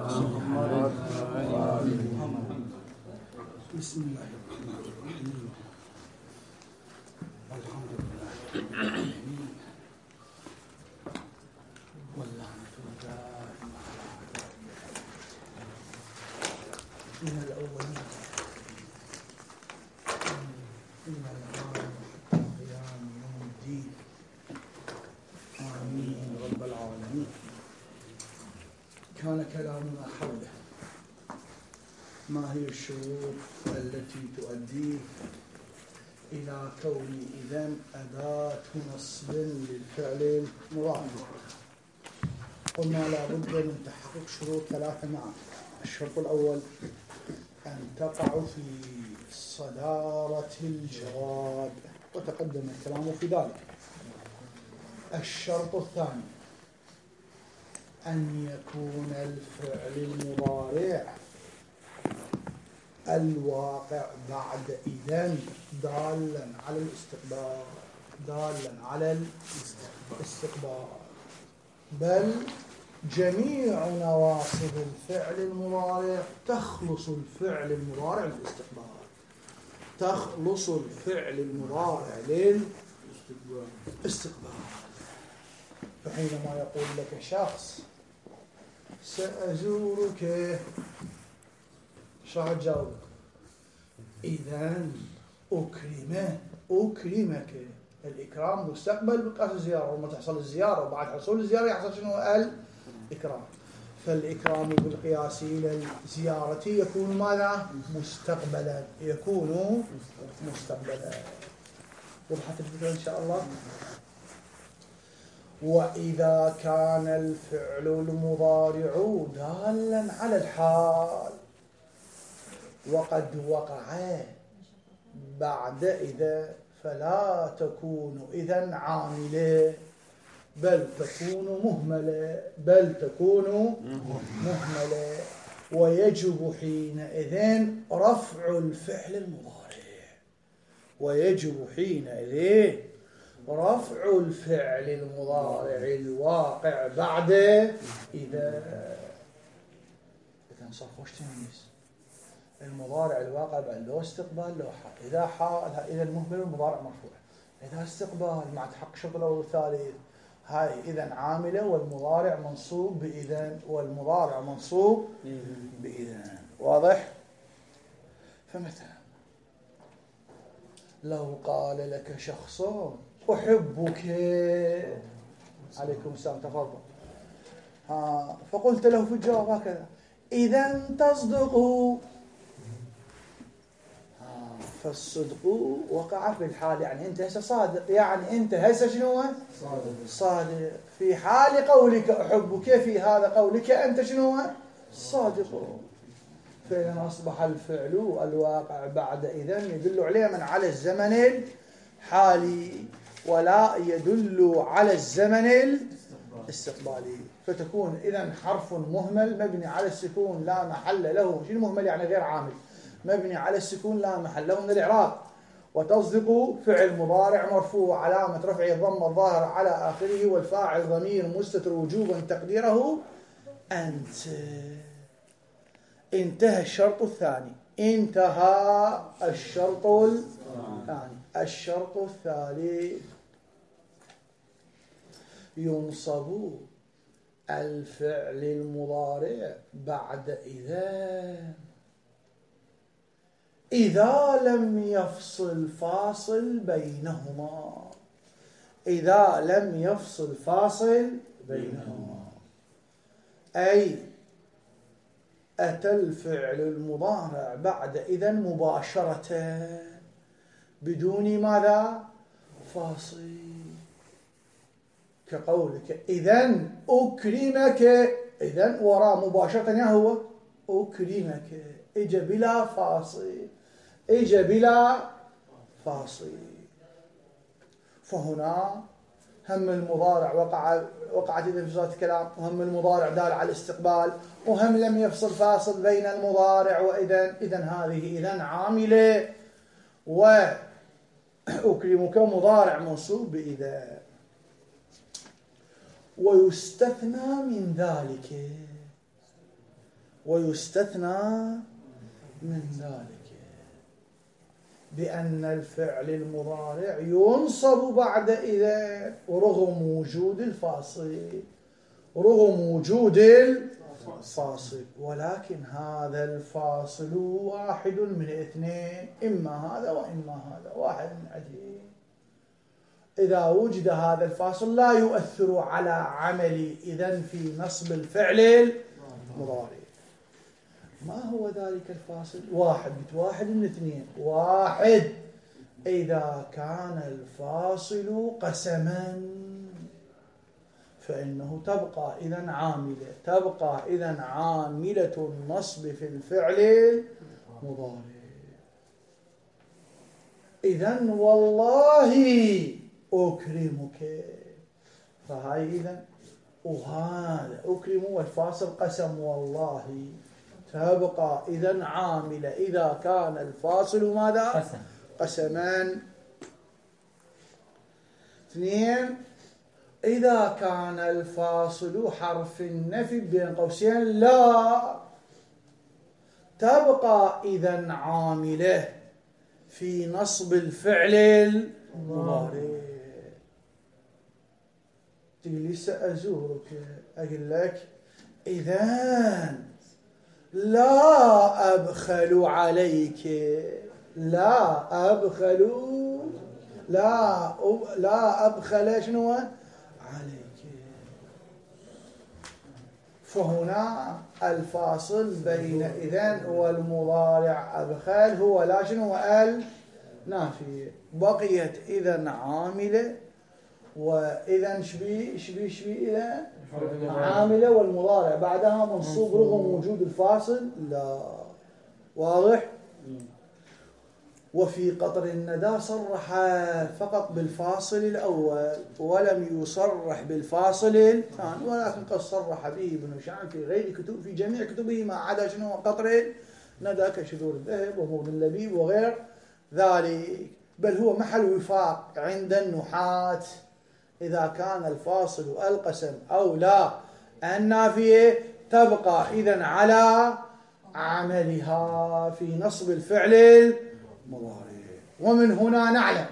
محمد وآل محمد. بسم الله الرحمن الرحيم. الحمد لله واللعنة دائمة من الأولين إن العالم حتى قيام يوم الدين. آمين رب العالمين. كان كلامنا حوله ما هي الشروط التي تؤدي إلى كون إذن أداة نصب للفعل المضارع. قلنا لا بد من تحقق شروط ثلاثة معا. الشرط الأول أن تقع في صدارة الجواب، وتقدم الكلام في ذلك. الشرط الثاني أن يكون الفعل المضارع الواقع بعد إذن دالا على الاستقبال، دالا على الاستقبال، بل جميع نواصب الفعل المضارع تخلص الفعل المضارع للاستقبال، تخلص الفعل المضارع للاستقبال. فحينما يقول لك شخص سأزورك، شو راح تجاوب؟ إذن أكرمك. الإكرام مستقبل بقاس الزيارة، وما تحصل الزيارة وبعد حصول الزيارة يحصل شنو؟ الإكرام. فالإكرام بالقياس إلى الزيارة يكون ماذا؟ مستقبلا، يكون مستقبلا. وضحت الفكرة إن شاء الله. وإذا كان الفعل المضارع دالا على الحال وقد وقع بعد إذا، فلا تكون إذن عاملة، بل تكون مهملة، ويجب حينئذ رفع الفعل المضارع، الواقع بعد إذا صار خوش تمييز. المضارع الواقع بعد لو استقبال لو حال. إذا حال إذا المهمل المضارع مرفوع، إذا استقبال مع تحقق الشرط الأول والثالث هاي إذن عاملة، والمضارع منصوب بإذن، والمضارع منصوب بإذن. واضح؟ فمثلا لو قال لك شخص أحبك، عليكم السلام تفضل، فقلت له في الجواب هكذا: إذن تصدق. فالصدق وقع في الحال، يعني أنت هسه صادق، يعني أنت هسه شنو؟ صادق في حال قولك أحبك، في هذا قولك أنت شنو؟ صادق. فإذا أصبح الفعل الواقع بعد إذن يدل عليه من على الزمن الحالي، ولا يدل على الزمن الاستقبالي. فتكون إذن حرف مهمل مبني على السكون لا محل له. شنو مهمل؟ يعني غير عامل، مبني على السكون لا محل له من الإعراب. وتصدق فعل مضارع مرفوع علامة رفعه الضمة الظاهرة على آخره، والفاعل ضمير مستتر وجوبا تقديره أنت. انتهى الشرط الثاني. انتهى الشرط الثاني. الشرط الثالث: ينصب الفعل المضارع بعد إذا لم يفصل فاصل بينهما. إذا لم يفصل فاصل بينهما، أي أتى الفعل المضارع بعد إذن مباشرة بدون ماذا؟ فاصل. كقولك إذن أكرمك، إذن وراء مباشرة يا هو أكرمك، إجا بلا فاصل. فهنا هم المضارع وقعت إذن في ذات الكلام، وهم المضارع دال على الاستقبال، وهم لم يفصل فاصل بين المضارع وإذن. إذن هذه إذن عاملة، وأكرمك مضارع منصوب بإذن. ويستثنى من ذلك ويستثنى من ذلك بأن الفعل المضارع ينصب بعد إذا رغم وجود الفاصل، رغم وجود الفاصل، ولكن هذا الفاصل واحد من اثنين، إما هذا وإما هذا، واحد من عدين. إذا وجد هذا الفاصل لا يؤثر على عمل إذن في نصب الفعل المضارع. ما هو ذلك الفاصل؟ واحد من اثنين. واحد إذا كان الفاصل قسما فإنه تبقى إذن عاملة، تبقى إذن عاملة النصب في الفعل المضارع. إذن والله أكرمك، فهاي إذن وهذا أكرم والفاصل قسم والله، تبقى إذن عاملة إذا كان الفاصل ماذا؟ قسمان. اثنين، إذا كان الفاصل حرف النفي بين قوسين لا، تبقى إذن عاملة في نصب الفعل المضارع. تقول لي سأزورك، أقول لك إذن لا أبخل عليك، لا أبخل، لا أبخل شنو عليك. فهنا الفاصل بين إذن والمضارع أبخل هو لا شنو النافية. بقيت إذن عاملة، وإذن شبي إذن عاملة والمضارع بعدها منصوب رغم وجود الفاصل لا. واضح؟ وفي قطر الندى صرح فقط بالفاصل الأول ولم يصرح بالفاصل الثاني، ولكن قد صرح به ابن هشام في غير كتب، في جميع كتبه ما عدا شنو قطر الندى كشذور الذهب ومغني اللبيب وغير ذلك. بل هو محل وفاق عند النحاة. إذا كان الفاصل القسم أو لا النافية تبقى إذن على عملها في نصب الفعل المضارع. ومن هنا نعلم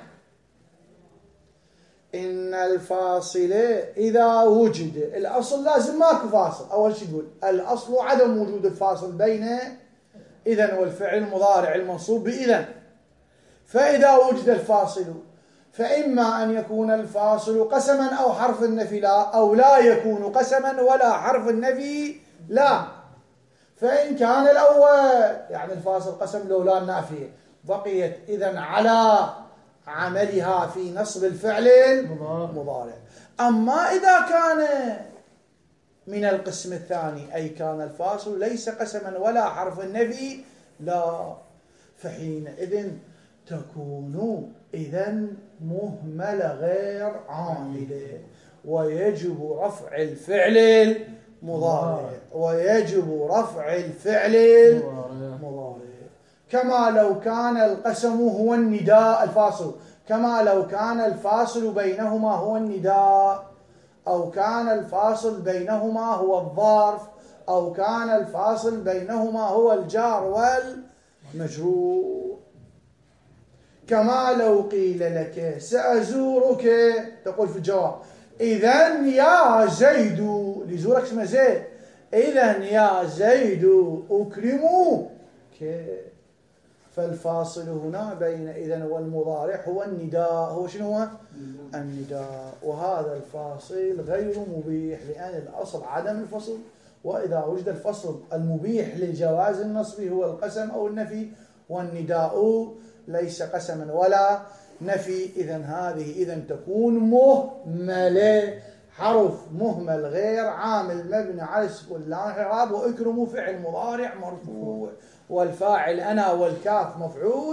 إن الفاصل إذا وجد، الأصل لازم ماكو فاصل. أول شيء يقول الأصل عدم وجود الفاصل بين إذن والفعل المضارع المنصوب بإذن. فإذا وجد الفاصل فإما أن يكون الفاصل قسما أو حرف النفي لا، أو لا يكون قسما ولا حرف النفي لا. فإن كان الأول يعني الفاصل قسم لو لا النافية بقيت إذن على عملها في نصب الفعل المضارع. أما إذا كان من القسم الثاني أي كان الفاصل ليس قسما ولا حرف النفي لا، فحينئذ تكون إذن مهملة غير عاملة، ويجب رفع الفعل المضارع، ويجب رفع الفعل المضارع. كما لو كان القسم هو النداء الفاصل، كما لو كان الفاصل بينهما هو النداء، أو كان الفاصل بينهما هو الظرف، أو كان الفاصل بينهما هو الجار والمجرور. كما لو قيل لك سأزورك، تقول في الجواب إذن يا زيد، لزورك اسمه زيد، إذن يا زيد أكرمك. فالفاصل هنا بين إذن والمضارع هو النداء. هو شنو هو؟ النداء. وهذا الفاصل غير مبيح لأن الأصل عدم الفصل، وإذا وجد الفصل المبيح لجواز النصب هو القسم أو النفي، والنداء ليس قسما ولا نفي. إذن هذه إذن تكون مهملة، حرف مهمل غير عامل مبني على السكون لا إعراب. وأكرم فعل مضارع مرفوع، والفاعل أنا والكاف مفعول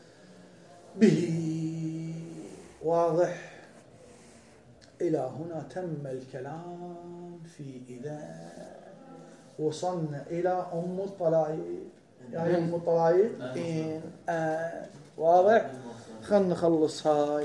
به. واضح؟ إلى هنا تم الكلام في إذا. وصلنا إلى أم الطلائب. يعني أم الطلائب واضح؟ خلنا نخلص هاي.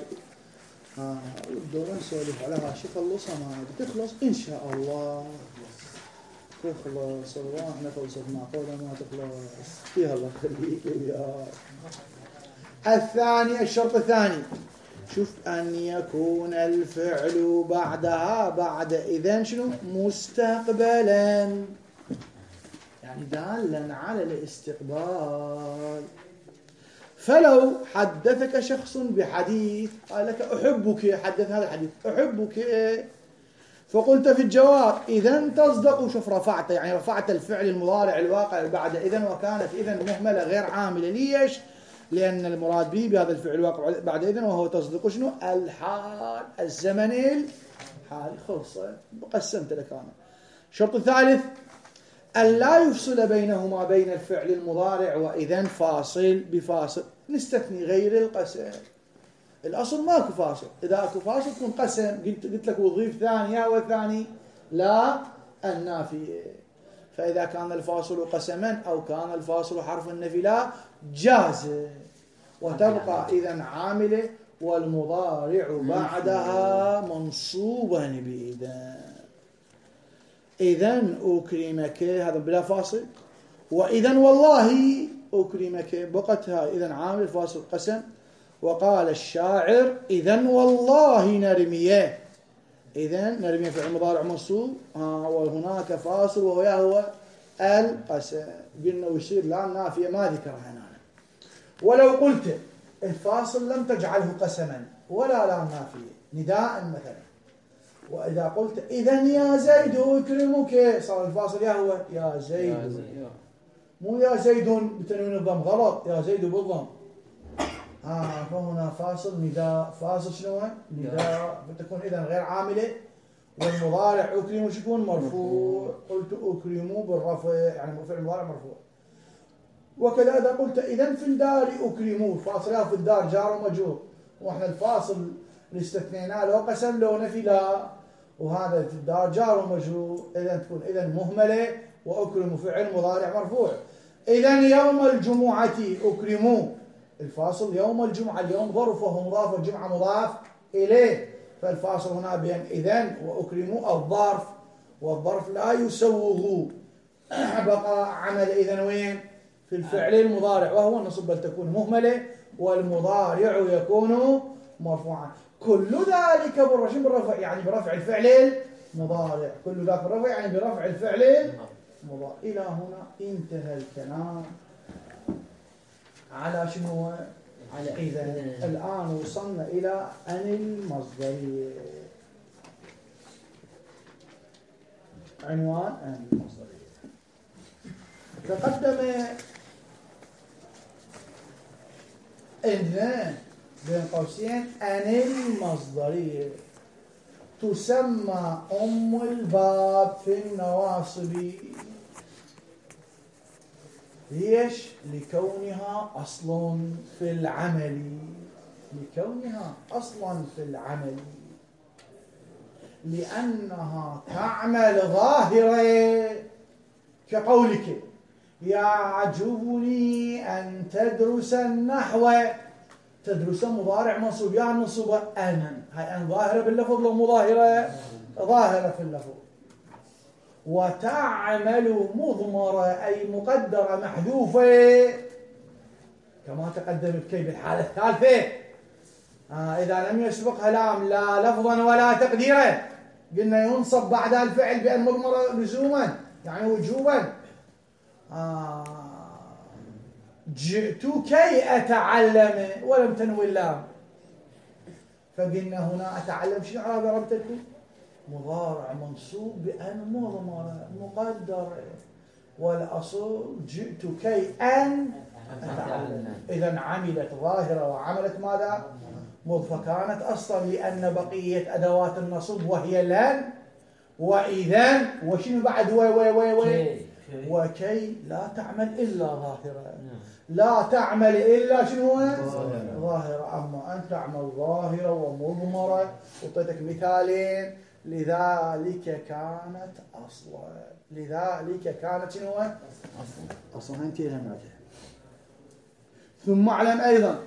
الدور نسولف على هاي، شو خلصها ما تخلص إن شاء الله. تخلص والله احنا خلصت معقولة ما تخلص فيها الله يخليك وياك. الثاني الشرط الثاني شوف أن يكون الفعل بعدها بعد إذن شنو مستقبلا يعني دالا على الاستقبال. فلو حدثك شخص بحديث قال لك أحبك حدث هذا الحديث أحبك فقلت في الجواب إذن تصدق شوف رفعت يعني رفعت الفعل المضارع الواقع بعد إذن وكانت إذن مهملة غير عاملة ليش لأن المراد به بهذا الفعل الواقع بعد إذن وهو تصدق شنو الحال الزمن الحالي خلص قسمت لك أنا. الشرط الثالث أن لا يفصل بينهما بين الفعل المضارع وإذن فاصل بفاصل نستثني غير القسم. الأصل ماكو فاصل إذا أكو فاصل تكون قسم قلت لك وظيف ثانية والثاني لا النافية. فإذا كان الفاصل قسما أو كان الفاصل حرف النفي لا جاز وتبقى إذن عاملة والمضارع بعدها منصوبا بإذن. إذن أكرمك هذا بلا فاصل وإذن والله أكرمك بقتها إذن عامل فاصل قسم. وقال الشاعر إذن والله نرميه إذن نرميه فعل مضارع منصوب وهناك فاصل وهو القسم قلنا ويصير لا نافية ما ذكرها هنا. ولو قلت الفاصل لم تجعله قسما ولا لا نافية نداء مثلا وإذا قلت إذن يا زيد أكرمك صار الفاصل يا زيد مو يا زيد بتنوين الضم غلط يا زيد بالضم فهنا فاصل نداء فاصل شنو نداء فتكون إذن غير عاملة والمضارع أكرم شكون مرفوع قلت أكرموا بالرفع يعني فعل المضارع مرفوع. وكذا إذا قلت إذن في الدار أكرموا فاصل في الدار جار ومجرور وإحنا الفاصل اللي استثنيناه لو قسم لو نفي لا وهذا في الدار جار ومجرور إذن تكون إذن مهملة وأكرموا فعل مضارع مرفوع. إذن يوم الجمعة أكرموا الفاصل يوم الجمعة اليوم ظرف وهو مضاف والجمعة مضاف إليه فالفاصل هنا بين إذن وأكرموا الظرف والظرف لا يسوغ بقى عمل إذن وين في الفعل المضارع وهو النصب بل تكون مهملة والمضارع يكون مرفوعا. كل ذلك بالرفع يعني برفع الفعل المضارع كل ذلك بالرفع يعني برفع الفعل المضارع. إلى هنا انتهى الكلام على شنو على إذن. الآن وصلنا إلى أن المصدرية عنوان أن المصدرية. تقدم إن بين قوسين أن المصدرية تسمى أم الباب في النواصب ليش؟ لكونها أصل في العمل لكونها أصلا في العمل لأنها تعمل ظاهرة كقولك يعجبني أن تدرس النحو تدرس مضارع منصوب يعني منصوبة أن هاي أن ظاهرة باللفظ لو مظاهرة ظاهرة في اللفظ. وتعمل مضمرة أي مقدرة محذوفة كما تقدم بكي بالحالة الثالثة إذا لم يسبقها لام لا لفظا ولا تقديرا قلنا ينصب بعد الفعل بأن مضمرة لزوما يعني وجوبا. جئت كي أتعلم ولم تنوي اللام فقلنا هنا أتعلم شنو إعراب ربطته مضارع منصوب بأن مضمرة مقدر والأصل جئت كي أن أتعلم. إذن عملت ظاهرة وعملت ماذا فكانت أصلا لأن بقية أدوات النصب وهي لن وإذن وشنو بعد وكي لا تعمل إلا ظاهرة لا تعمل إلا شنو ظاهرة. أما أن تعمل ظاهرة ومضمرة وطيتك مثالين لذلك كانت أصلا لذلك كانت شنو أصلا انتهينا من وجهه. ثم اعلم أيضا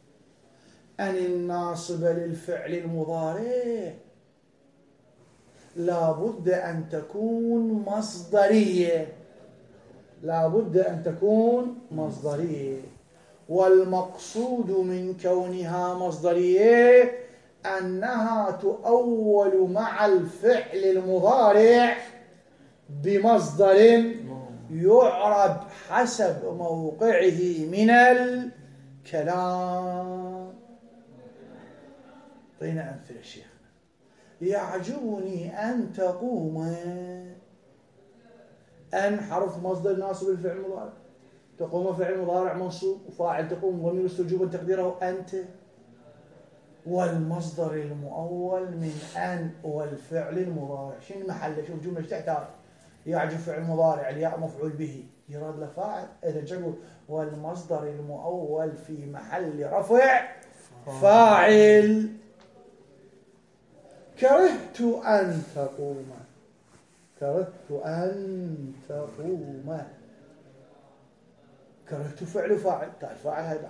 أن الناصب للفعل المضارع لابد أن تكون مصدرية، لابد أن تكون مصدرية. والمقصود من كونها مصدرية أنها تؤول مع الفعل المضارع بمصدر يعرب حسب موقعه من الكلام. أعطينا أمثلة شيخ. يعجبني أن تقوم. أن حرف مصدر ناصب الفعل المضارع، تقوم فعل مضارع منصوب وفاعل تقوم ضمير استوجوبا تقديره أنت. والمصدر المؤول من أن والفعل المضارع شنو محله؟ شوف جملة تحتاج يعجب فعل مضارع، الياء مفعول به، يراد له فاعل. إذا تقول والمصدر المؤول في محل رفع فاعل. كرهت أن تقوم، كرهت أن تقوم، كرهت فعل فاعل، تعرف فاعل هذا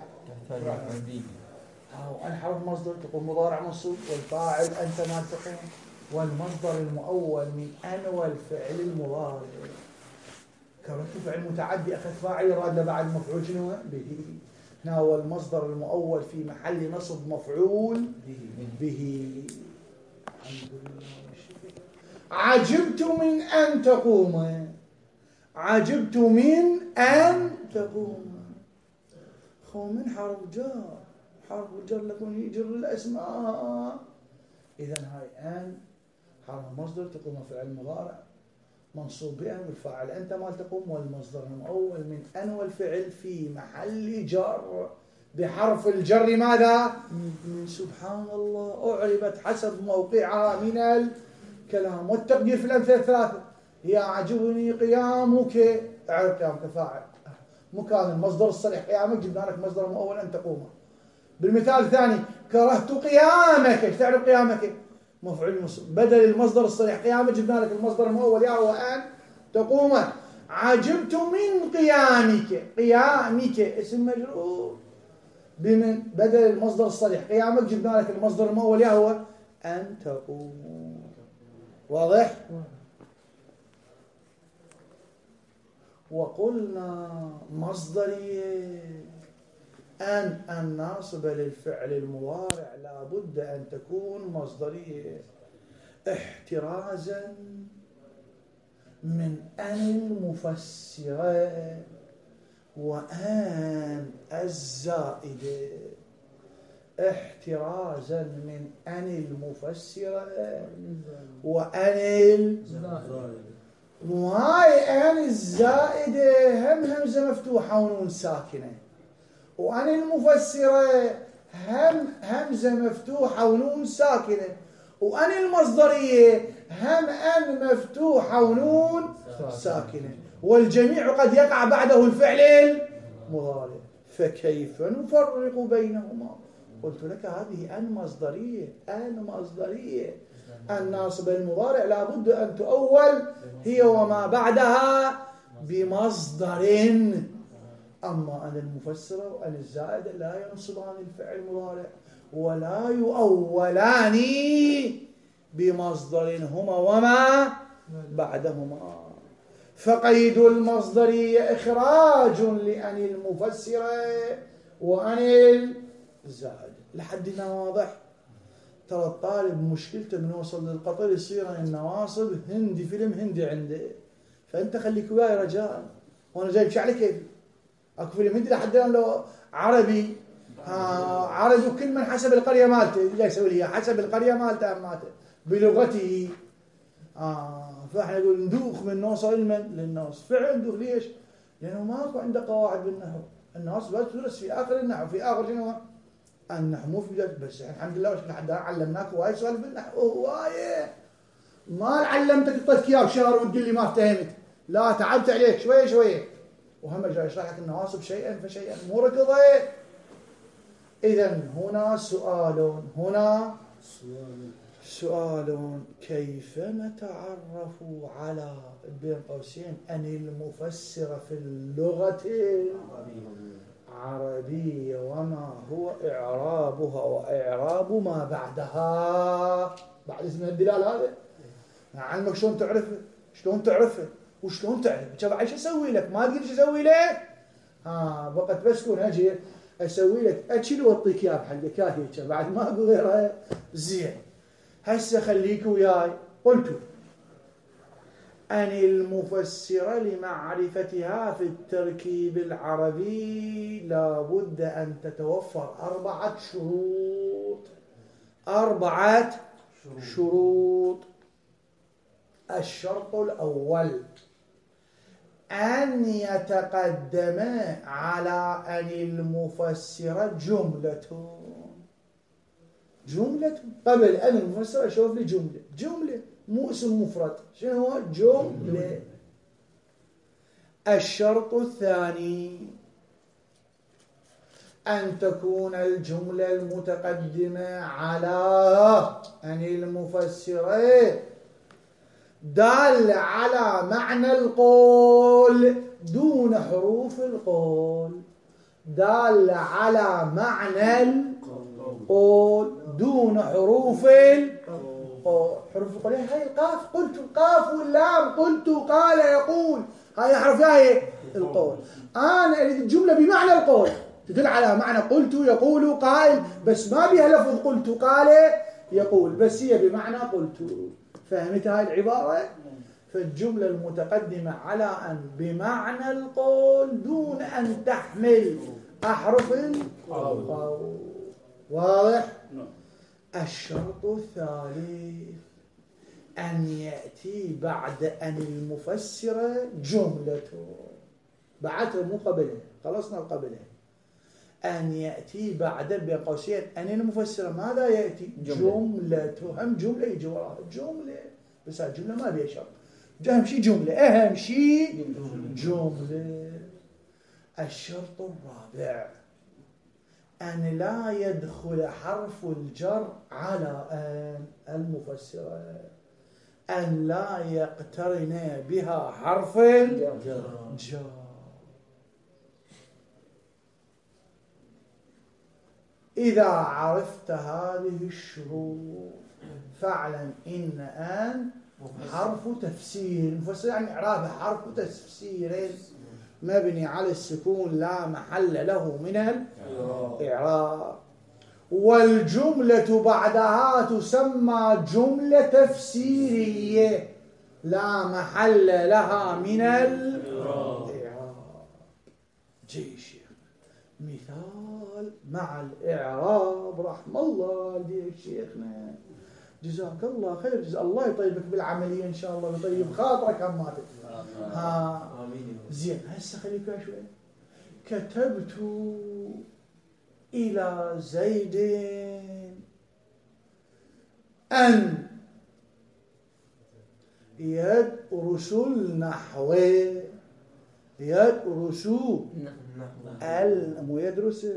وأن حرف مصدر تقوم مضارع منصوب والفاعل أنت ما تقوم. والمصدر المؤول من أن والفعل المضارع. كرهت فعل متعدي أخذ فاعل يراد له بعد مفعول شنو به. هنا هو المصدر المؤول في محل نصب مفعول به. الحمد لله. عجبت من أن تقوم، عجبت من أن تقوم. خو من حرف جر، حرف الجر لكن يجر الأسماء. إذا هاي أن حرف مصدر تقوم فعل مضارع منصوب بأن والفاعل أنت ما تقوم. والمصدر المؤول من أن والفعل في محل جر بحرف الجر ماذا؟ سبحان الله، أعربت حسب موقعها من الكلام. والتقدير في الأمثلة الثلاثة. يعجبني قيامك، اعرف قيامك فاعل، مكان المصدر الصريح قيامك جبنا لك مصدر مؤول أن تقوم. بالمثال الثاني كرهت قيامك، ايش تعرف قيامك؟ مفعول منصوب، بدل المصدر الصريح قيامك جبنا لك المصدر المؤول يا هو أن تقوم. عجبت من قيامك، قيامك اسم مجرور بمن بدل المصدر الصريح قيامك جبنا لك المصدر المؤول يا هو أن تقوم. واضح؟ وقلنا مصدرية أن الناصبة للفعل المضارع لابد أن تكون مصدرية احترازا من أن المفسرة وأن الزائدة. احترازا من أن المفسرة وأن الزائدة. وهاي أن الزائدة هم همزة مفتوحة ونون ساكنة، وأن المفسرة هم همزة مفتوحة ونون ساكنة، وأن المصدرية هم أن مفتوحة ونون ساكنة، والجميع قد يقع بعده الفعل المضارع. فكيف نفرق بينهما؟ قلت لك هذه أن مصدرية، أن مصدرية. الناصب المضارع لابد أن تؤول هي وما بعدها بمصدر. أما أن المفسرة وأن الزائدة لا ينصبان الفعل المضارع ولا يؤولان بمصدر هما وما بعدهما. فقيد المصدرية إخراج لأن المفسرة وأن الزائدة. لحدنا واضح؟ ترى الطالب مشكلته من وصل للقطر يصير النواصب هندي، فيلم هندي عنده. فأنت خليك وياي رجاء، وأنا جايب شعلي كيف أكو فيلم هندي لحد الآن لو عربي. عربي وكل من حسب القرية مالته جاي يسوي لي حسب القرية مالته بلغته. فاحنا نقول ندوخ من نوصل للناس. فعلا ندوخ ليش؟ لأنه ماكو عنده قواعد بالنحو. الناس بس تدرس في آخر النحو، في آخر شنو النحو مو في بداية. بس الحمد لله لحد الآن علمناك وايد سوالف بالنحو وايد. ما علمتك تطيف كياب شهر وتقول لي ما فهمت، لا تعبت عليك شوية شوية. وهم جاي يشرح لك النواصب شيئا فشيئا مو ركضه. إذا هنا سؤال، هنا سؤال كيف نتعرف على بين قوسين أن المفسر في اللغة العربية وما هو إعرابها وإعراب ما بعدها بعد اسم الدلال هذا. علمك شلون تعرفه، شلون تعرفه وشلون تعرف. بعد شو اسوي لك؟ ما تقدر شو اسوي لك؟ بقت بس كون اجي اسوي لك اكل واعطيك اياه بحلقك هيك، بعد ما اقول غيرها. زين هسه خليك وياي. قلت أن المفسر لمعرفتها في التركيب العربي لابد أن تتوفر 4 شروط. 4 شروط. الشرط الأول أن يتقدم على أن المفسر جملة قبل أن المفسر أشوف لي جملة مو اسم مفرد. شنو هو؟ جملة. الشرط الثاني أن تكون الجملة المتقدمة على أن المفسر دال على معنى القول دون حروف القول. دال على معنى القول دون حروف القول. حروف القول هاي القاف. قلت القاف واللام. قلت قال يقول. هاي حرف هاي القول. أنا أريد الجملة بمعنى القول تدل على معنى قلت يقول قائل، بس ما بها لفظ قلت قال يقول، بس هي بمعنى قلت. فهمت هاي العبارة؟ فالجملة المتقدمة على أن بمعنى القول دون أن تحمل أحرف القول. واضح؟ الشرط الثالث أن يأتي بعد أن المفسر جملته. بعدها مو قبلها، خلصنا قبلها. أن يأتي بعد بين قوسين أن المفسر ماذا يأتي؟ جملته. هم جملة يجي وراها جملة، بس الجملة ما بيها شرط. أهم شيء جملة. أهم شيء جملة. الشرط الرابع أن لا يدخل حرف الجر على أن المفسر، أن لا يقترن بها حرف الجر. إذا عرفت هذه الشروط فاعلم إن حرف تفسير. مفسر يعني إعرابه حرف تفسير مبني على السكون لا محل له من الإعراب. والجملة بعدها تسمى جملة تفسيرية لا محل لها من الإعراب. جي شيخ مثال مع الإعراب رحم الله والديك شيخنا، جزاك الله خير. جزاك الله يطيبك بالعملية إن شاء الله ويطيب خاطرك هماتك. زين هسه خليك شوي. كتبت إلى زيد أن يدرس النحو. يدرس مو يدرس.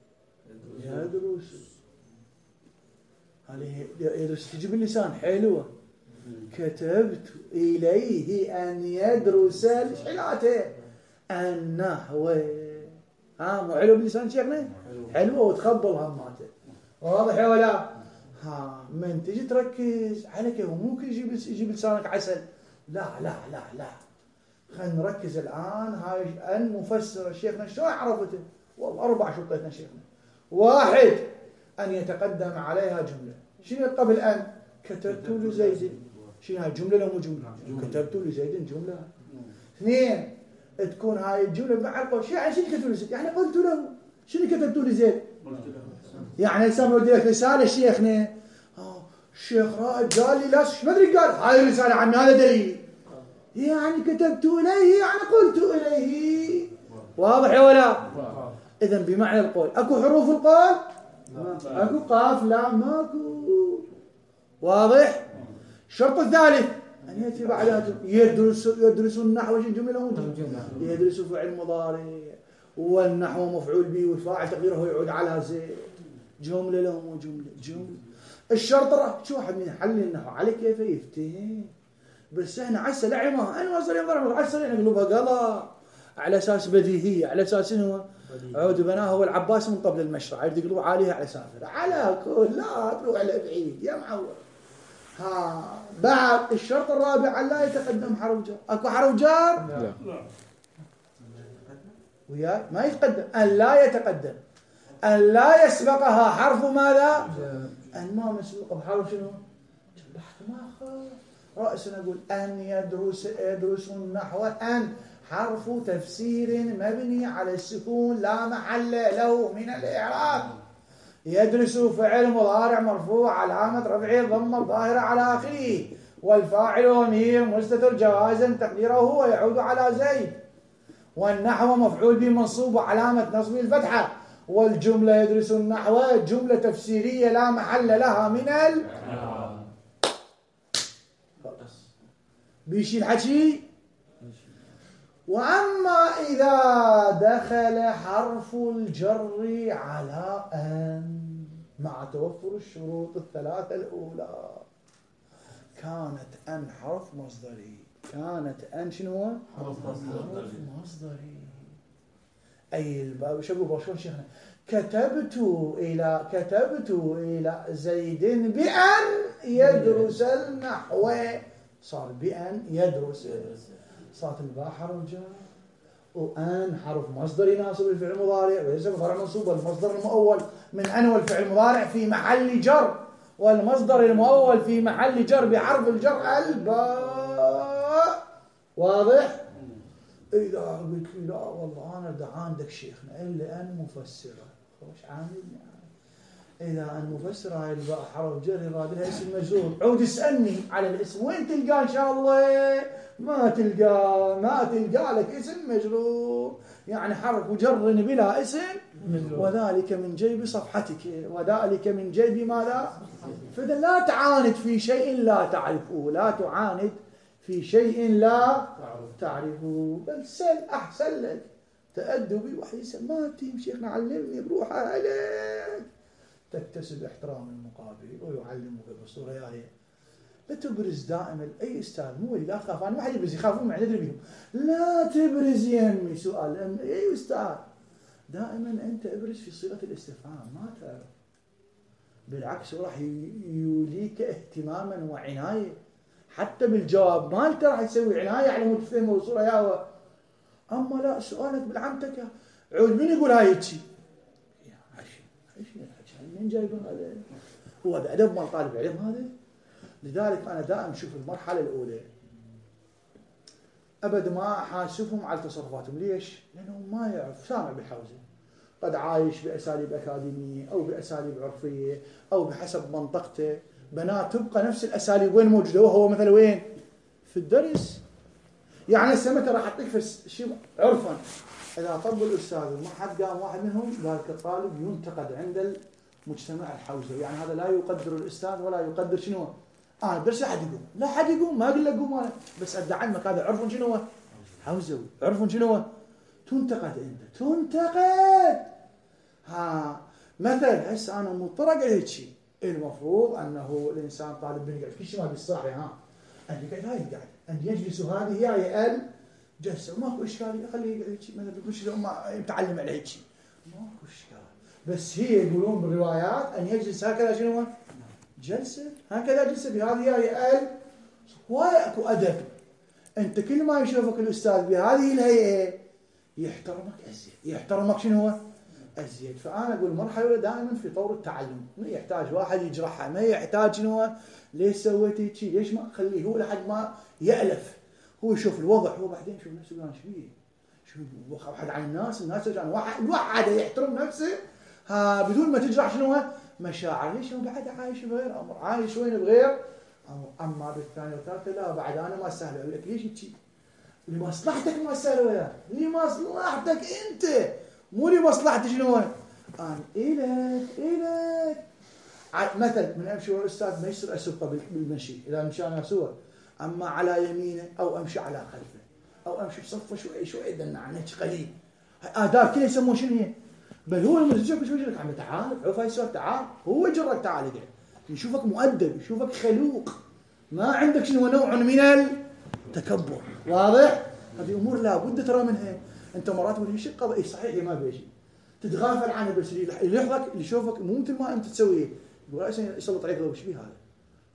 هذه يدرس تجي باللسان حلوة. كتبت إليه أن يدرس حلاته النحو. مو حلو باللسان شيخنا؟ حلوة وتخبل هماته. واضح ولا؟ من تجي تركز على كيف ممكن يجي بلسانك عسل. لا لا لا لا، خلينا نركز الآن. هاي المفسر شيخنا شلون عرفته؟ والله 4 شروط شيخنا. 1 أن يتقدم عليها جملة. شنو قبل أن؟ كتبت لزيد. شنو هاي جملة لو مو جملة؟ كتبت لزيد جملة. 2 تكون هاي الجملة مع القول. شو يعني شنو كتبت لزيد؟ يعني قلت له. شنو كتبت لزيد؟ يعني هسه بدي لك رسالة شيخنا. الشيخ رائد قال لي لا ما ادري قال هاي الرسالة عمي هذا دليل. يعني كتبت إليه يعني قلت إليه. واضح ولا؟ إذن بمعنى القول. أكو حروف القول؟ أكو قاف لا ماكو. واضح؟ الشرط الثالث أن يأتي بعدها يدرس النحو. شو جملة موجودة؟ يدرس فعل مضارع والنحو مفعول به والفاعل تقديره يعود على زيد. جملة له مو جملة. الشرط شو واحد من حل النحو على كيف يفتهم. بس احنا عسى لعبها انا وصل ينظر عسى نقلبها غلط على اساس بديهيه، على اساس انه عود بناه هو العباس من قبل المشرع يريد يقلبوا عليها على سافر. على كل لا تروح على بعيد يا معور. بعد الشرط الرابع أن لا يتقدم حرف جر. أكو حرف جر؟ لا. وياي ما يتقدم. أن لا يتقدم، أن لا يسبقها حرف ماذا؟ أن ما مسبوق بحرف شنو؟ بحث ما خاف رأسنا نقول أن يدرس النحو. أن حرف تفسير مبني على السكون لا محل له من الإعراب. يدرس فعل مضارع مرفوع علامة رفعه الضمة الظاهرة على آخره، والفاعل ضمير مستتر جوازا تقديره هو يعود على زيد، والنحو مفعول به منصوب وعلامة نصبه الفتحة، والجملة يدرس النحو جملة تفسيرية لا محل لها من بيشي الحكي. وأما إذا دخل حرف الجر على أن مع توفر الشروط الثلاثة الأولى كانت أن حرف مصدري. كانت أن شنو؟ حرف مصدري. أي الباب شو أقول شو شيخنا؟ كتبت إلى زيد بأن يدرس النحو. صار بأن يدرس، صارت الباء حرف جر، وأن حرف مصدر يناسب الفعل المضارع وليس مضارع منصوب. والمصدر المؤول من أن والفعل المضارع في محل جر، والمصدر المؤول في محل جر بحرف الجر الباء. واضح؟ إذا قلت لي لا والله أنا دا عندك شيخنا إلا أن مفسرة خوش عاملني. إذا أن مفسرة هاي الباء حرف جر يراد لها اسم مجرور، عود اسألني على الاسم وين تلقاه إن شاء الله؟ ما تلقى لك اسم مجرور، يعني حرف جر بلا اسم، وذلك من جيب صفحتك، وذلك من جيب ماذا؟ فإذا لا تعاند في شيء لا تعرفه، لا تعاند في شيء لا تعرفه، بل سل أحسن لك تأدبي وحيسا ما تيم شيخنا علمني بروح عليك، تكتسب احترام المقابل ويعلمك بالصورة يعني. لا تبرز دائما أي أستاذ، مو لا تخاف، أنا ما حد يبرز، يخافون من عدد بهم. لا تبرز يمي سؤال أي أستاذ، دائما أنت ابرز في صيغة الاستفهام، ما تعرف بالعكس راح يوليك اهتماما وعناية حتى بالجواب، ما أنت راح تسوي عناية على مود تفهمه بصورة ياوة. أما لا سؤالك بالعمتك عود من يقول هاي الشيء من جايبه هذا؟ هو بأدب مال طالب علم هذا. لذلك أنا دائما أشوف المرحلة الأولى أبد ما أحاسبهم على تصرفاتهم. ليش؟ لأنهم ما يعرف، سامع بالحوزة، قد عايش بأساليب أكاديمية أو بأساليب عرفية أو بحسب منطقته. بنات تبقى نفس الأساليب وين موجودة، وهو مثلا وين؟ في الدرس. يعني السمتة راح أعطيك في شيء عرفا، إذا طب الأستاذ ما حد قام واحد منهم ذلك الطالب ينتقد عند المجتمع الحوزة، يعني هذا لا يقدر الأستاذ ولا يقدر شنو. بس لا حد يقوم ما أقول لك قوم أنا بس أدعمك، هذا عرفا شنو حوزوي، عرفا شنو تنتقد، أنت تنتقد. مثلا هسه أنا مضطر أقعد هيك شيء، المفروض أنه الإنسان طالب بنقعد في شيء ما بالصاحي أن يقعد هاي القعدة، أن يجلس هذه هي الجلسة، وماكو إشكال خليه يقعد هيك مثلا بكل شيء ما يتعلم على هيك شيء ماكو إشكال. بس هي يقولون بالروايات أن يجلس هكذا شنو جلسة، هكذا جلسة بهذه هي واكو أدب. أنت كل ما يشوفك الأستاذ بهذه الهيئة يحترمك أزيد، يحترمك شنو أزيد. فأنا أقول مرحلة دائما في طور التعلم، ما يحتاج واحد يجرحها، ما يحتاج شنو ليش سويت شيء، ليش ما خليه هو لحد ما يألف، هو يشوف الوضع، هو بعدين يشوف نفسه قال شويه شو واحد عن الناس كان واحد يحترم نفسه بدون ما تجرح شنو مشاعر. ليش هو بعد عايش بغير أمر، عايش وين بغير أمر. أما بالثانية والثالثة لا بعد أنا ما استاهل. أقول لك ليش شيء لمصلحتك ما استاهل وياه، لمصلحتك أنت مو لمصلحتي شنو أنا إلك. مثل من أمشي ورا الأستاذ ما يصير أسبقه بالمشي إذا مشي أنا سوا، أما على يمينه أو أمشي على خلفه أو أمشي بصفه شوي دلنا قليل، آداب كله يسموه شنو هي. بل هو لما تشوفك شو يجرك عم تعال عوف هاي السؤال تعال، هو يجرك تعال يقعد يشوفك مؤدب، يشوفك خلوق، ما عندك شنو نوع من التكبر. واضح؟ هذه أمور لا بد ترى منها. أنت مرات تقول شيء قضائي صحيح ما بيجي تتغافل عنه، بس اللي يحضرك اللي يشوفك مو مثل ما أنت تسويه يقول يسلط عليك وش بيه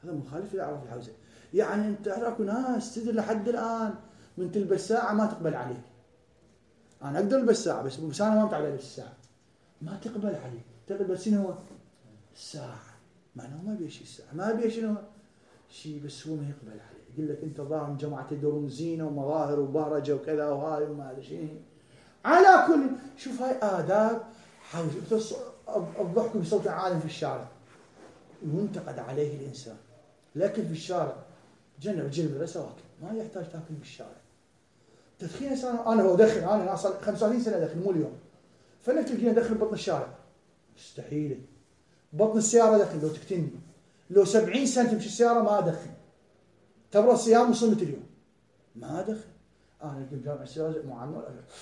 هذا مخالف للأعراف الحوزة. يعني أنت أراكو ناس تدري لحد الآن من تلبس ساعة ما تقبل عليك. أنا أقدر ألبس ساعة بس أنا ما متعود ألبس الساعة، ما تقبل عليك. تقبل شنو الساعة، معناه ما بيشي الساعة، ما بيشي شنو شيء، بس هو ما يقبل عليه. يقول لك أنت ظاهر من جماعة يدورون زينة ومظاهر وبهرجة وكذا وهاي وما أدري شيء. على كل شوف هاي آداب حوزة. الضحك بصوت عالي في الشارع ينتقد عليه الإنسان، لكن في الشارع جنب جلب الأسواق ما يحتاج تاكل بالشارع. تدخين إنسان أنا هو دخل، أنا صار 35 سنة دخل مو اليوم، فإنك تلقيني دخل بطن الشارع مستحيل. بطن السيارة دخل لو تكتني، لو 70 سنة تمشي السيارة ما أدخل. تبرى الصيام وصلت اليوم ما أدخل. أنا كنت جامع السيارة معامل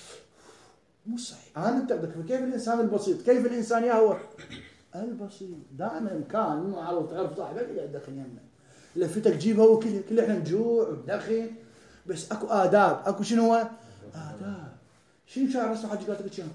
مو صحيح. أنا أنتقدك كيف الإنسان البسيط، كيف الإنسان يهوى البسيط دائما كان مو معروف تعرف صاحبك اللي يدخن يمنا لفتك جيبها وكل احنا نجوع وندخن، بس اكو آداب. اكو شنو هو آداب؟ شنو شعر راسه حاجه قالت لك شنو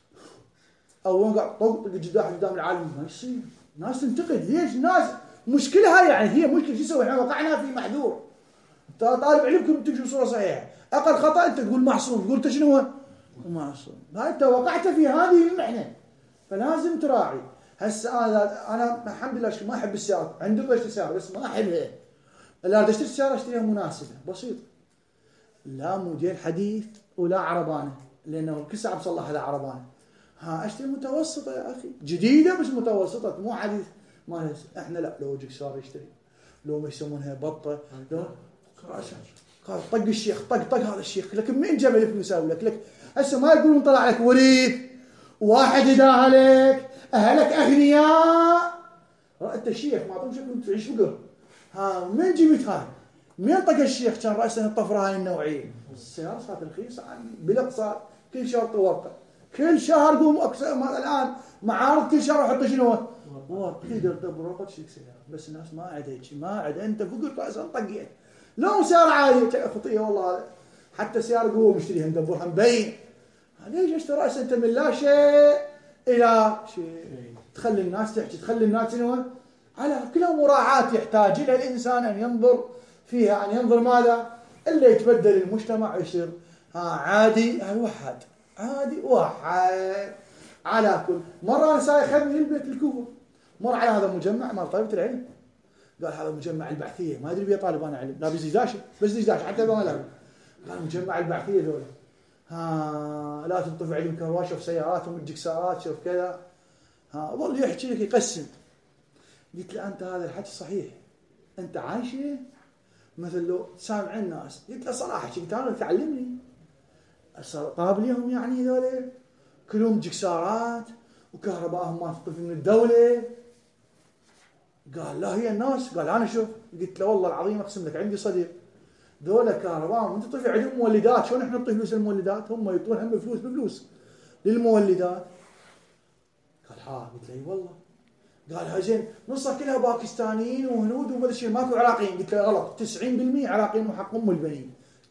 او وين قاعد طق جداح قدام العالم ما يصير. ناس تنتقد ليش؟ ناس مشكلها يعني هي مشكله شو يسوي؟ احنا وقعنا في محذور. طالب علمكم تكتب صوره صحيحه، اقل خطا انت تقول معصوم، تقول انت شنو هو معصوم. انت وقعت في هذه المحنه فلازم تراعي. هسه انا الحمد لله ما احب السيارات، عندي اشتري سياره بس ما احبها. لا اشتري سياره اشتريها مناسبه بسيطه، لا موديل حديث ولا عربانه، لانه كل ساعه بصلح هذا عربانه. اشتري متوسطه يا اخي، جديده بس متوسطه مو حديث. ما احنا لا، لو جكسار يشتري، لو ما يسمونها بطه، لو قال طق الشيخ طق هذا الشيخ، لكن مين جاب لك يساوي لك هسه ما يقولون طلع لك وريث واحد يداها لك، اهلك اغنياء، انت الشيخ ما اعطوك شكل تعيش فقر. من جبت هاي؟ مين طق الشيخ كان راسا الطفره هاي النوعيه؟ السياره صارت رخيصه بالاقصى، كل شهر طورقه، كل شهر قوم الان معارض كل شهر احط شنو تقدر تبرقت شيك سياره، بس الناس ما عاد شيء، ما عاد انت فقر راسا طقيت. لو سياره عاليه خطيه والله، حتى سياره قوه مشتريها مدبرها مبين. ليش اشتري راسا انت من لا شيء الى شيء؟ تخلي الناس تحكي، تخلي الناس شنو على كلها مراعاة يحتاج لها الإنسان أن ينظر فيها، أن ينظر ماذا اللي يتبدل المجتمع يصير عادي الوحد، عادي واحد. على كل مرة أنا سايق خذني البيت الكوفة، مر على هذا المجمع مال طلبة العلم، قال هذا مجمع البعثية، ما أدري بيه طالب أنا علم، لا بزيداشة بس زيداشة حتى ما لا، قال مجمع البعثية ذولا لا تنطفي عليهم كرواش، شوف سياراتهم الجكسارات، شوف كذا، ظل يحكي لك يقسم. قلت له أنت هذا الحكي صحيح، أنت عايشه مثل لو سامع الناس. قلت له صراحة قلت أنا تعلمني قابليهم يعني ذولا كلهم جكسارات وكهربائهم ما تطفي من الدولة. قال لا هي الناس، قال أنا شوف. قلت له والله العظيم أقسم لك عندي صديق ذولا كهربائهم انت تطفي عندهم مولدات، شلون احنا نعطي فلوس المولدات؟ هم يعطون هم بفلوس للمولدات. قال قلت له اي والله. قال زين نصها كلها باكستانيين وهنود وما ادري ماكو عراقيين. قلت له غلط، 90% عراقيين وحق ام البنين،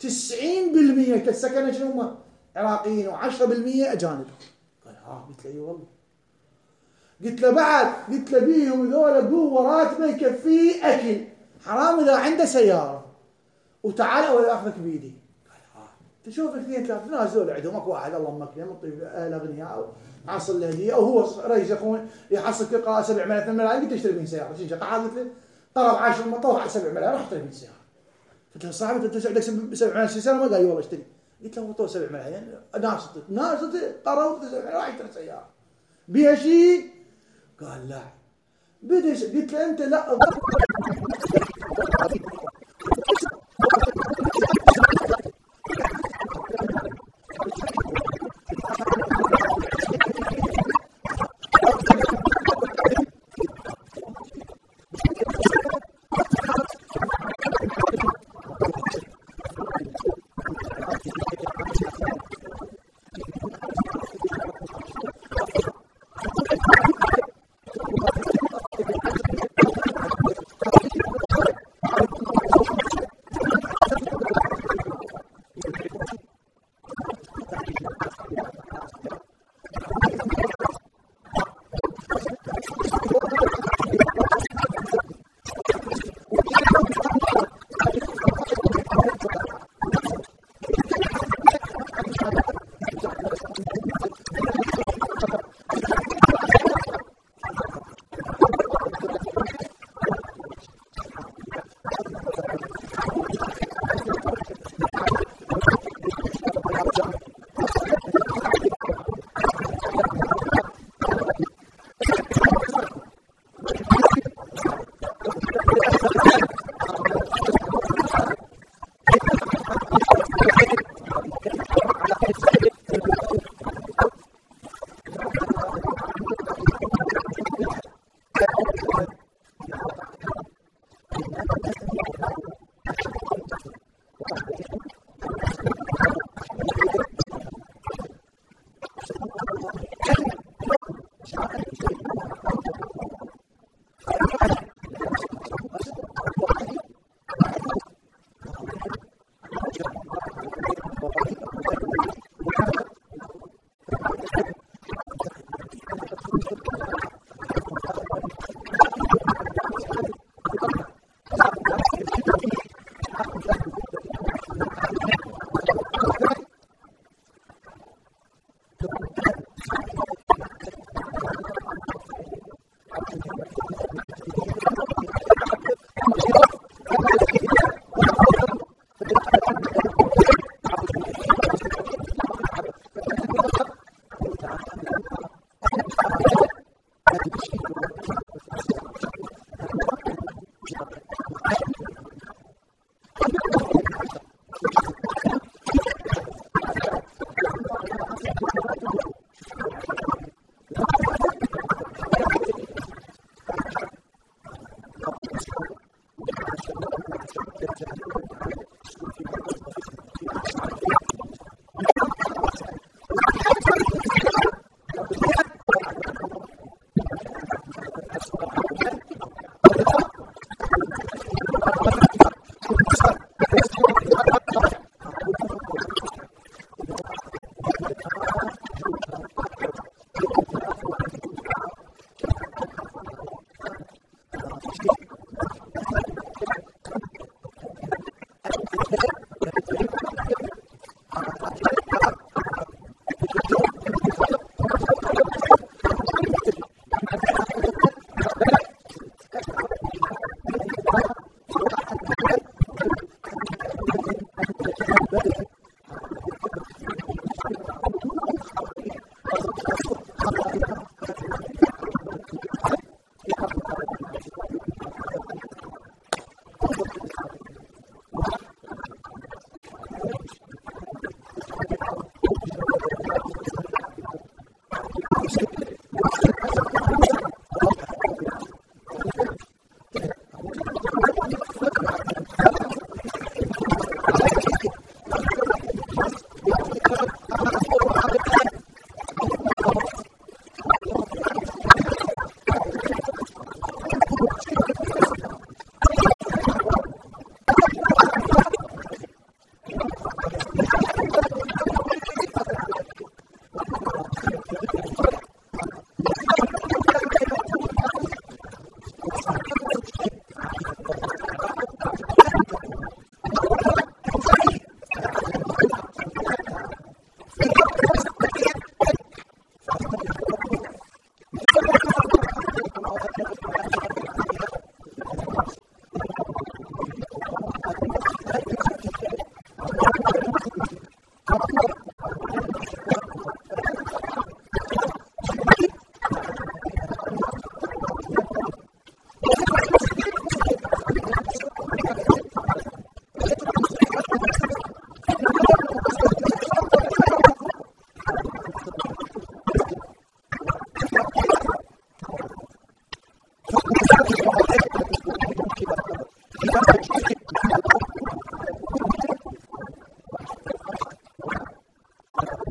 90% كالسكنه شنو هم عراقيين و10% اجانب. قال قلت له اي والله. قلت له بعد، قلت له بيهم ذولا قوه راتبه يكفيه اكل، حرام اذا عنده سياره وتعال ولا اخذك بيدي. قال تشوف اثنين ثلاثه ناس ذول عندهم اكو واحد اللهم اكرم يطيب اهل اغنياء حاصل له هديه، او هو رئيس اخوان يحصل كل قراءه 7 ملايين 8 ملايين، قلت اشتري بين سياره شنو قاعد قلت له طلب 10 مطوع 7 ملايين راح اشتري بين سياره. قلت له صاحبي انت عندك 7 ملايين سياره؟ ما قال والله اشتري. قلت له هو 7 ملايين ناس قرروا 7 ملايين راح اشتري سياره بيها شيء. قال لا بدش. قلت له انت لا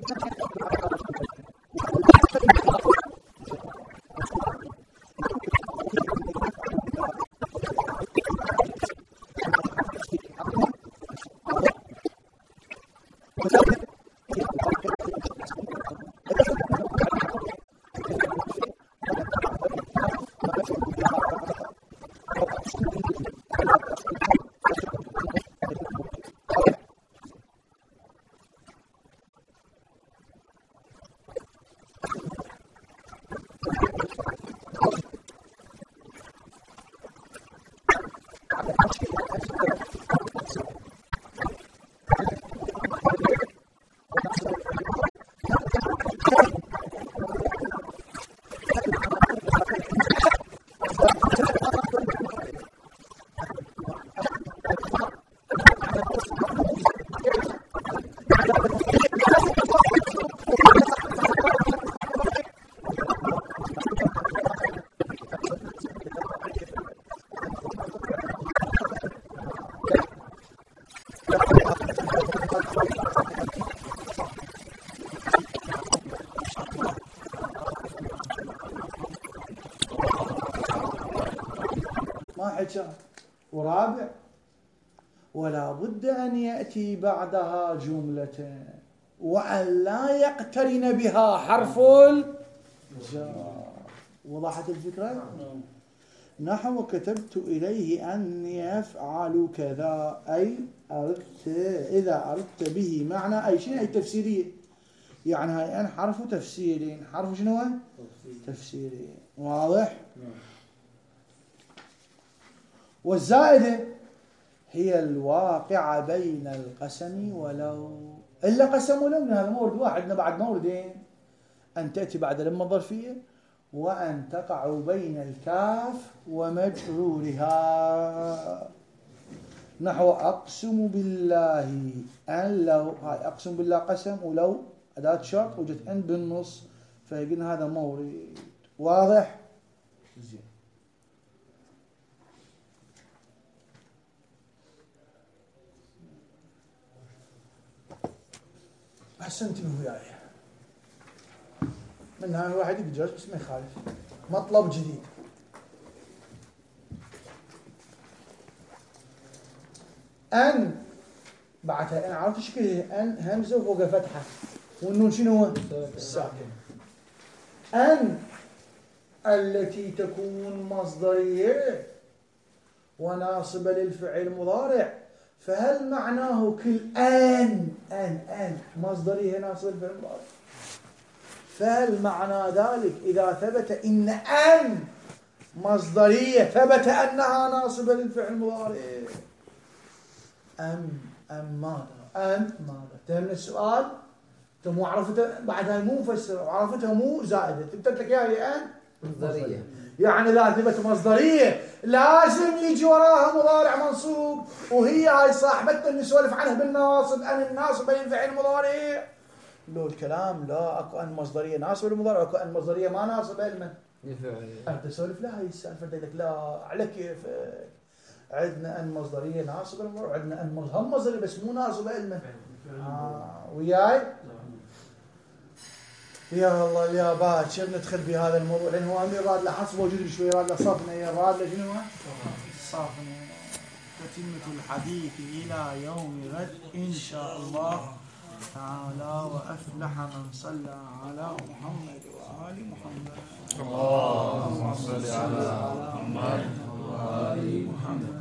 ورابع ولا بد أن يأتي بعدها جملة وأن لا يقترن بها حرف الجر. وضحت الفكرة؟ نحو كتبت إليه أني يفعل كذا، أي أردت، إذا أردت به معنى أي شيء، أي تفسيرية، يعني هاي أن حرف تفسيري. حرف شنو؟ تفسيري. واضح؟ والزائدة هي الواقعة بين القسم ولو، إلا قسم ولو، من هذا مورد واحد بعد موردين، أن تأتي بعد لما الظرفية، وأن تقع بين الكاف ومجرورها. نحو أقسم بالله أن لو، هاي أقسم بالله قسم، ولو أداة شرط وجدت أن بالنص، فقلنا هذا مورد. واضح؟ زين. هسه انتبهوا وياي، من هاي الواحد يقدر بس ما يخالف. مطلب جديد، أن بعدها أن، عرفت شكلها؟ أن همزة وفوق فتحة، والنون شنو هو؟ الساكن. أن التي تكون مصدرية وناصبة للفعل المضارع، فهل معناه كل أن مصدرية ناصبة للفعل المضارع؟ فهل معنى ذلك إذا ثبت إن أن مصدرية ثبت أنها ناصبة للفعل المضارع؟ أم ماذا؟ أم ماذا؟ تهم السؤال؟ أنت مو عرفتها بعدها، مو مفسر، وعرفتها مو زائدة، تبتت لك يا أن مصدرية، يعني إذا ثبت مصدرية لازم يجي وراها مضارع منصوب، وهي هاي صاحبتنا اللي نسولف عنها بالناصب، أن الناصبة للفعل المضارع. لو الكلام لا، اكو ان مصدريه ناصبه للمضارع، اكو ان مصدريه ما ناصبه لمن؟ انت تسولف لا، هاي السالفه لك لا على كيف. عندنا ان مصدريه ناصبه للمضارع، وعندنا ان ملهم مصدري بس مو ناصبه لمن؟ وياي يا الله يا باكر ندخل بهذا الموضوع، لان هو امير راد له حسب وجود شوي، راد له صفنا، يا راد له شنو؟ صفنا. تتمة الحديث الى يوم غد ان شاء الله تعالى. وأفلح من صلى على محمد وآل محمد. اللهم صل على محمد وآل محمد.